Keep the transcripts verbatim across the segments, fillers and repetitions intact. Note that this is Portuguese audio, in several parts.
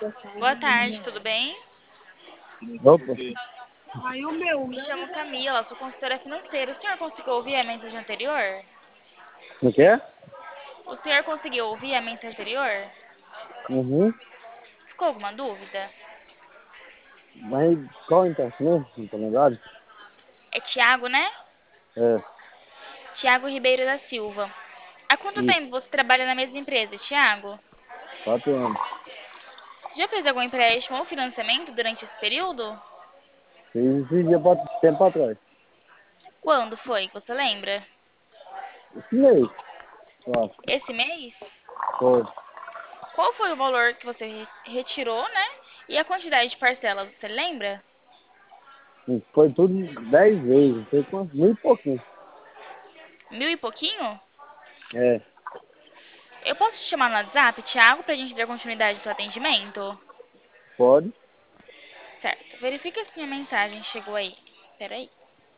Boa tarde, tudo bem? Opa, Me chamo Camila, sou consultora financeira. O senhor conseguiu ouvir a mensagem anterior? não quer? O senhor conseguiu ouvir a mensagem anterior? Uhum. Ficou alguma dúvida? Mas qual então? Não, não tô lembrado? É Tiago, né? É, Tiago Ribeiro da Silva. Há quanto isso, tempo você trabalha na mesma empresa, Tiago? quatro anos. Já fez algum empréstimo ou financiamento durante esse período? Fiz esse dia pra, tempo atrás. Quando foi? Você lembra? Esse mês, eu acho. Esse mês? Foi. Qual foi o valor que você re- retirou, né? E a quantidade de parcelas, você lembra? Foi tudo dez vezes, não sei quanto, mil e pouquinho. Mil e pouquinho? É, Eu posso te chamar no WhatsApp, Thiago, pra gente dar continuidade ao seu atendimento? pode. Certo. Verifica se minha mensagem chegou aí. Peraí.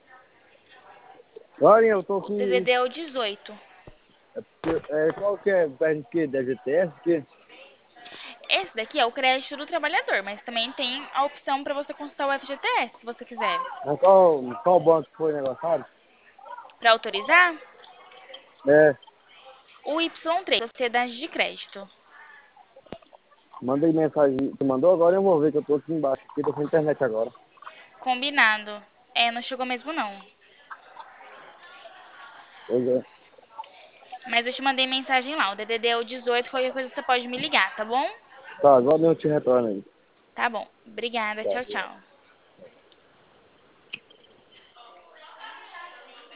Olha, eu tô O D D D aqui. é o dezoito. É, porque- é, qual que é? Perto de quê? Da G T S? Que? Esse daqui é o crédito do trabalhador, mas também tem a opção para você consultar o F G T S, se você quiser. Mas qual, qual banco foi negociado? Para autorizar, É, o Y três, Sociedade de Crédito. mandei mensagem. Tu mandou agora? Eu vou ver que eu tô aqui embaixo. Aqui, tô sem internet agora. Combinado. É, não chegou mesmo não. Pois é. Mas eu te mandei mensagem lá. O D D D é o dezoito, qualquer coisa você pode me ligar, tá bom? Tá, agora eu te retorno aí. Tá bom. Obrigada. Tá. Tchau, tchau.